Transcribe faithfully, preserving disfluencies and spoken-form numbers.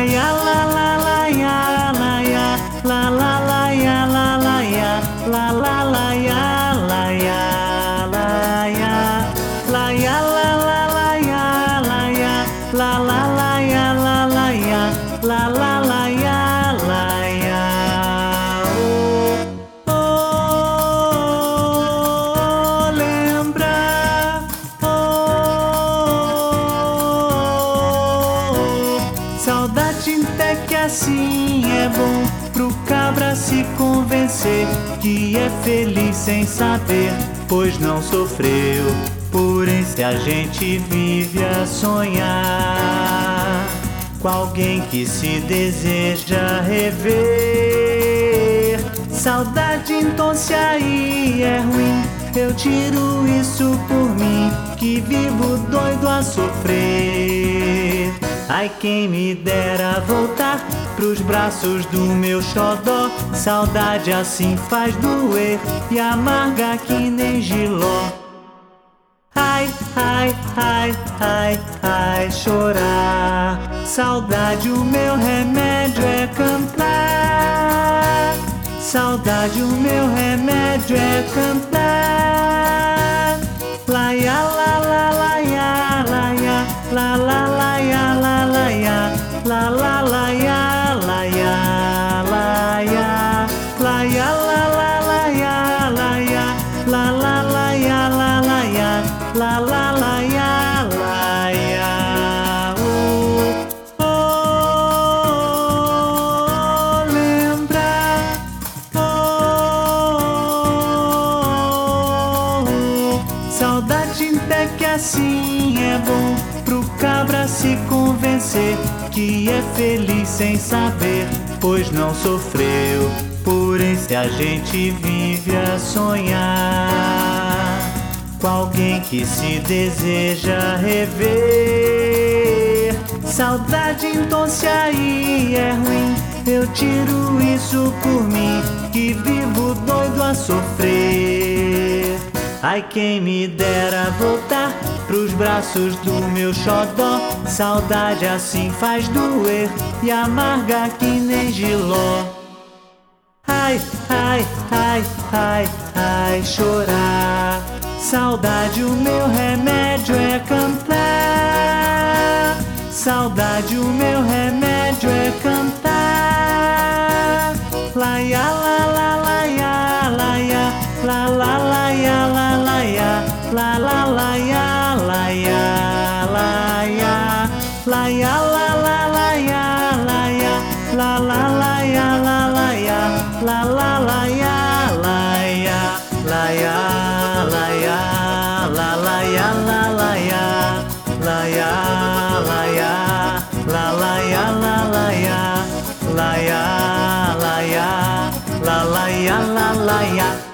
ya la la la ya la ya la la la ya la la ya la la la ya la ya la ya la ya la la la ya la ya la la la ya la la ya la la la ya la ya oh, oh, lembra oh, saudade até que assim é bom pro cabra se convencer que é feliz sem saber, pois não sofreu. Porém, se a gente vive a sonhar com alguém que se deseja rever, saudade então se aí é ruim, eu tiro isso por mim, que vivo doido a sofrer. Ai, quem me dera voltar pros braços do meu xodó, saudade assim faz doer e amarga que nem giló. Ai, ai, ai, ai, ai, chorar. Saudade, o meu remédio é cantar. Saudade, o meu remédio é cantar. La ya la la la ya la ya la la la ya la la ya la la la ya la ya la ya la ya la la la ya la ya la la la ya la la ya la la la ya la ya oh, oh, lembra oh, oh, saudade até que assim é bom pro cabra se convencer que é feliz sem saber, pois não sofreu. Porém, se a gente vive a sonhar com alguém que se deseja rever, saudade então se aí é ruim, eu tiro isso por mim, que vivo doido a sofrer. Ai, quem me dera voltar pros braços do meu xodó, saudade assim faz doer e amarga que nem giló. Ai, ai, ai, ai, ai, chorar. Saudade, o meu remédio é cantar. Saudade, o meu remédio é cantar. La ya la la la ya la ya la la la ya la la ya la la la ya la ya la ya la ya la la la ya la ya la la la ya la la ya la la la ya la ya la ya la ya la la ya la la ya la ya la ya la la ya la la ya la ya la ya la la ya la la ya.